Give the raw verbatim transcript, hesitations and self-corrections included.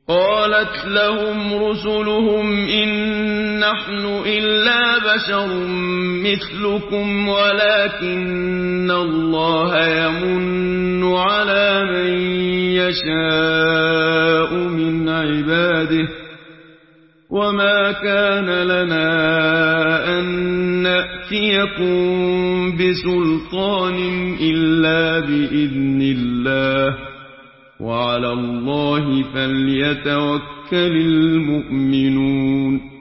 قالت لهم رسلهم إن نحن إلا بشر مثلكم ولكن الله يمن على من يشاء من عباده وما كان لنا أن نأتيكم بسلطان إلا بإذن الله وعلى الله فليتوكل المؤمنون